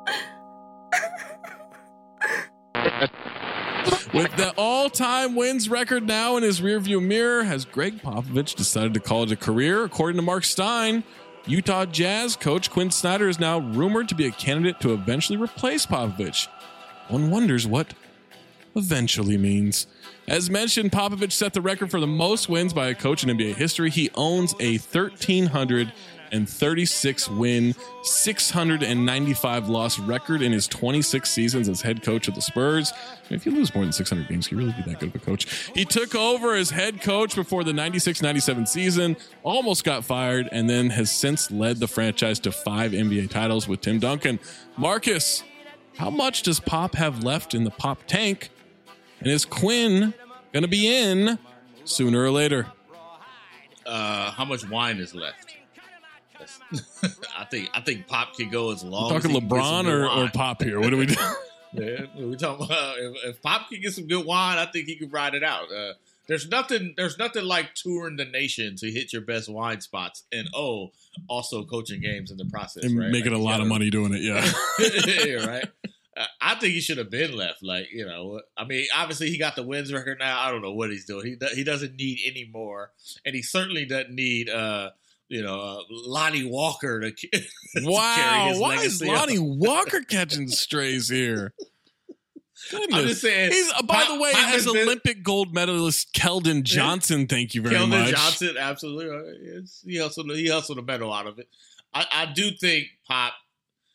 With the all-time wins record now in his rearview mirror, has Greg Popovich decided to call it a career? According to Mark Stein, Utah Jazz coach Quinn Snyder is now rumored to be a candidate to eventually replace Popovich. One wonders what eventually means. As mentioned, Popovich set the record for the most wins by a coach in N B A history. He owns a one thousand three hundred thirty-six win, six hundred ninety-five loss record in his twenty-six seasons as head coach of the Spurs. If you lose more than six hundred games, can you really be that good of a coach? He took over as head coach before the ninety-six ninety-seven season, almost got fired, and then has since led the franchise to five N B A titles with Tim Duncan. Marcus, how much does Pop have left in the Pop tank? And is Quinn going to be in sooner or later?
Uh, how much wine is left? That's- I think I think Pop can go as long.
We're
as
talking
he can get some
LeBron
good
or, or
wine.
Pop here? What do we do?
Yeah, we talking about if, if Pop can get some good wine, I think he can ride it out. Uh, there's nothing. There's nothing like touring the nation to hit your best wine spots, and oh, also coaching games in the process,
And
right?
making
Like,
a
he's
lot of
gotta-
money doing it, yeah.
yeah, right. Uh, I think he should have been left. Like you know, I mean, obviously he got the wins record now. I don't know what he's doing. He do, he doesn't need any more, and he certainly doesn't need. Uh, you know, uh, Lonnie Walker to, to carry
Wow,
his
why is
legacy
Lonnie
on.
Walker catching strays here? Goodness.
I'm just saying.
He's, uh, by
Pop-
the way,
Pop
has
has been-
Olympic gold medalist Keldon Johnson. Thank you very
Keldon
much.
Johnson, absolutely. Uh, yes, he hustled. He hustled a medal out of it. I, I do think Pop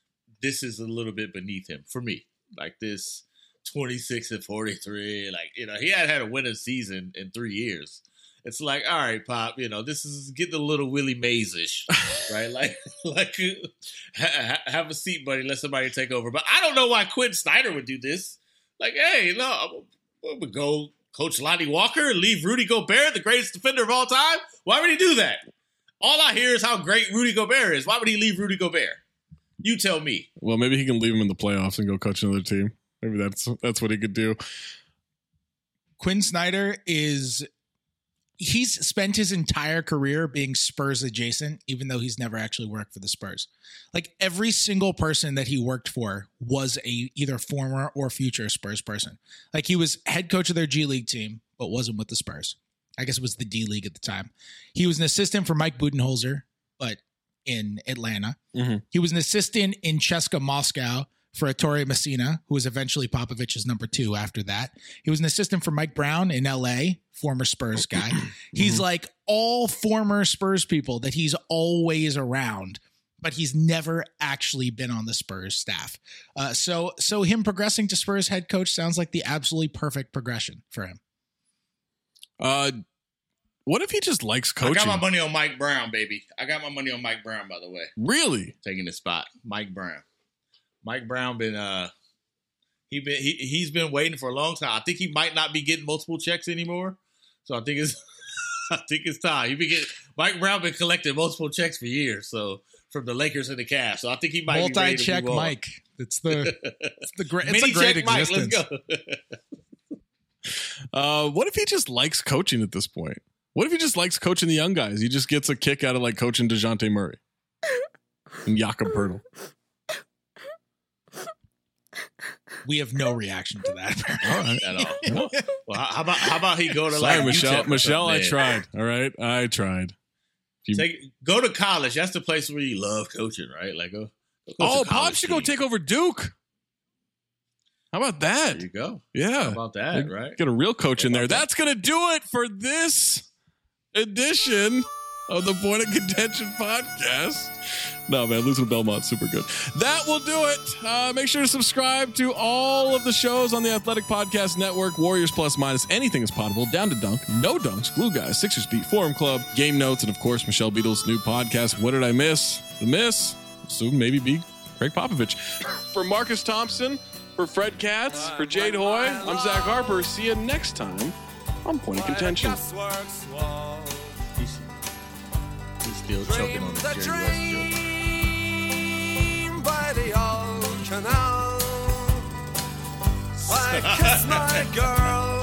this is a little bit beneath him for me. Like this twenty-six and forty-three, like, you know, he hadn't had a winning season in three years. It's like, all right, Pop, you know, this is getting a little Willie Mays-ish, right? Like, like ha- have a seat, buddy. Let somebody take over. But I don't know why Quinn Snyder would do this. Like, hey, no, I'm going to go coach Lonnie Walker, leave Rudy Gobert, the greatest defender of all time. Why would he do that? All I hear is how great Rudy Gobert is. Why would he leave Rudy Gobert? You tell me.
Well, maybe he can leave him in the playoffs and go coach another team. Maybe that's that's what he could do.
Quinn Snyder is... He's spent his entire career being Spurs adjacent, even though he's never actually worked for the Spurs. Like every single person that he worked for was a either former or future Spurs person. Like he was head coach of their G League team, but wasn't with the Spurs. I guess it was the D League at the time. He was an assistant for Mike Budenholzer, but in Atlanta.
Mm-hmm.
He was an assistant in Cheska Moscow for Ettore Messina, who was eventually Popovich's number two after that. He was an assistant for Mike Brown in L A, former Spurs guy. He's like all former Spurs people that he's always around, but he's never actually been on the Spurs staff. Uh, so, so him progressing to Spurs head coach sounds like the absolutely perfect progression for him.
Uh, what if he just likes coaching?
I got my money on Mike Brown, baby. I got my money on Mike Brown, by the way.
Really?
Taking the spot. Mike Brown. Mike Brown been uh he been he he's been waiting for a long time. I think he might not be getting multiple checks anymore. So I think it's I think it's time. He been getting Mike Brown been collecting multiple checks for years. So from the Lakers and the Cavs. So I think he might be ready to
multi-check
move on.
Mike. It's the it's the great it's
Mini
a great
check Mike,
existence.
let's go.
Uh, what if he just likes coaching at this point? What if he just likes coaching the young guys? He just gets a kick out of like coaching DeJounte Murray and Jakob Poeltl.
We have no reaction to that.
All right.
At all. Well, how about how about he go to
Sorry,
like
Michelle.
U T E P or
Michelle, I
something,
tried. All right, I tried. You-
Take, go to college. That's the place where you love coaching, right? Like, go. go coach
oh,
a
Pop
college
should go
team.
take over Duke. How about that?
There you go.
Yeah.
How about that, right?
Get a real coach
How
in there.
about that?
That's going to do it for this edition of the Point of Contention podcast. No, man, losing to Belmont, super good. That will do it. Uh, make sure to subscribe to all of the shows on the Athletic Podcast Network. Warriors Plus Minus, anything is potable. Down to Dunk, No Dunks, Glue Guys, Sixers Beat, Forum Club, Game Notes, and of course, Michelle Beadle's new podcast, What Did I Miss? The Miss, soon maybe be Craig Popovich. For Marcus Thompson, for Fred Katz, for Jade Hoy, I'm Zach Harper. See you next time on Point of Contention.
He's still choking on the Jerry West joke.
By the old canal, I kiss my girl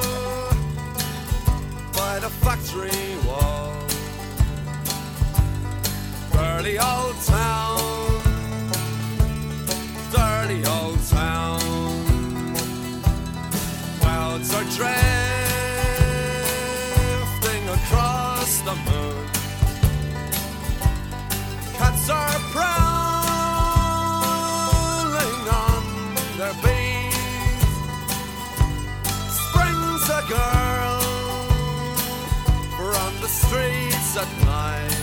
by the factory wall. Dirty old town, dirty old town. Clouds are drifting across the moon. Cats are prowling on their beat. Springs a girl from the streets at night.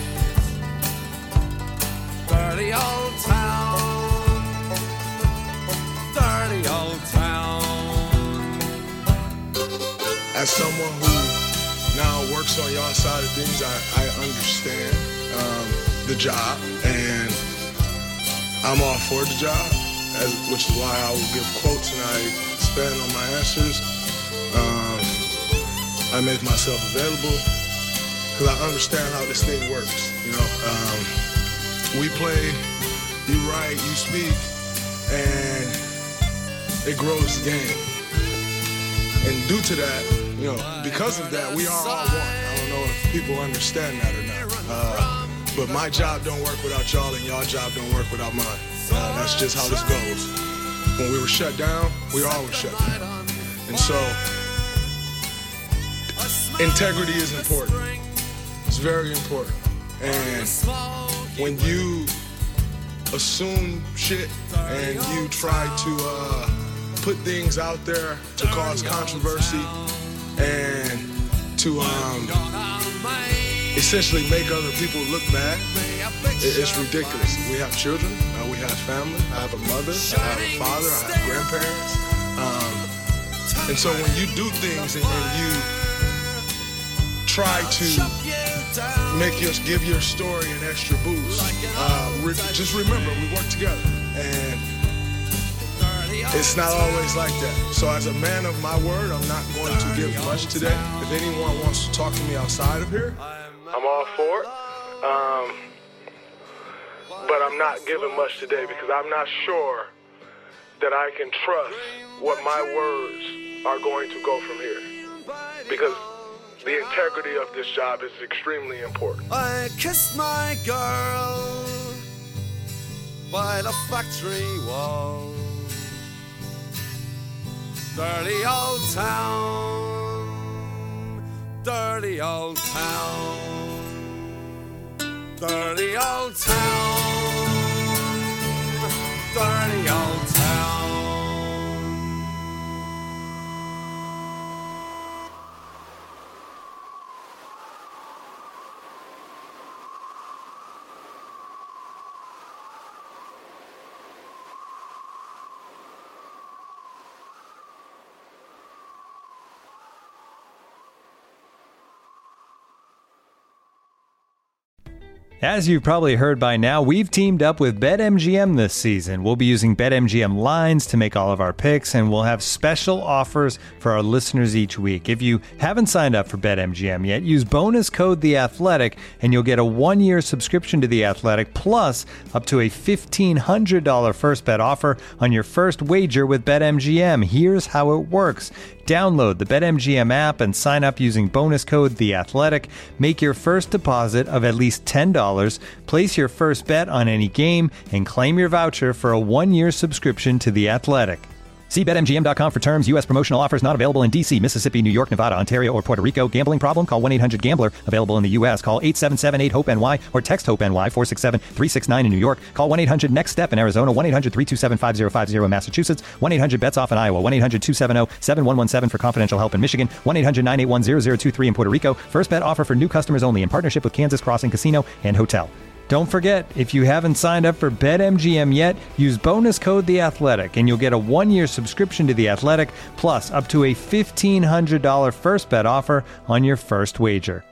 Dirty old town, dirty old town.
As someone who now works on y'all side of things, I, I understand um, the job, and I'm all for the job, as, which is why I will give quotes and I expand on my answers. Um, I make myself available because I understand how this thing works. You know, um, we play, you write, you speak, and it grows the game. And due to that, you know, because of that, we are all one. I don't know if people understand that or not. Uh, but my job don't work without y'all, and y'all job don't work without mine. Uh, that's just how this goes. When we were shut down, we were always shut down. And so, integrity is important. It's very important. And when you assume shit and you try to uh, put things out there to cause controversy and to um, essentially make other people look bad, it, it's ridiculous. We have children, uh, we have family, I have a mother, I have a father, I have grandparents. Um, and so when you do things and, and you try to make your, give your story an extra boost, uh, re- just remember, we work together. And it's not always like that. So as a man of my word, I'm not going to give much today. If anyone wants to talk to me outside of here, I'm all for it. Um, but I'm not giving much today because I'm not sure that I can trust what my words are going to go from here. Because the integrity of this job is extremely important.
I kissed my girl by the factory wall. Dirty old town, dirty old town, dirty old town, dirty old town.
As you've probably heard by now, we've teamed up with BetMGM this season. We'll be using BetMGM lines to make all of our picks, and we'll have special offers for our listeners each week. If you haven't signed up for BetMGM yet, use bonus code The Athletic, and you'll get a one-year subscription to The Athletic, plus up to a fifteen hundred dollars first bet offer on your first wager with BetMGM. Here's how it works. Download the BetMGM app and sign up using bonus code The Athletic. Make your first deposit of at least ten dollars, place your first bet on any game, and claim your voucher for a one-year subscription to The Athletic. See Bet M G M dot com for terms. U S promotional offers not available in D C, Mississippi, New York, Nevada, Ontario, or Puerto Rico. Gambling problem? Call one eight hundred gambler. Available in the U S. Call eight seven seven eight hope N Y or text HOPE-NY four six seven three six nine in New York. Call one eight hundred next step in Arizona. one eight hundred three two seven five zero five zero in Massachusetts. one eight hundred bets off in Iowa. one eight hundred two seven zero seven one one seven for confidential help in Michigan. one eight hundred nine eight one zero zero two three in Puerto Rico. First bet offer for new customers only in partnership with Kansas Crossing Casino and Hotel. Don't forget, if you haven't signed up for BetMGM yet, use bonus code The Athletic, and you'll get a one-year subscription to The Athletic, plus up to a fifteen hundred dollars first bet offer on your first wager.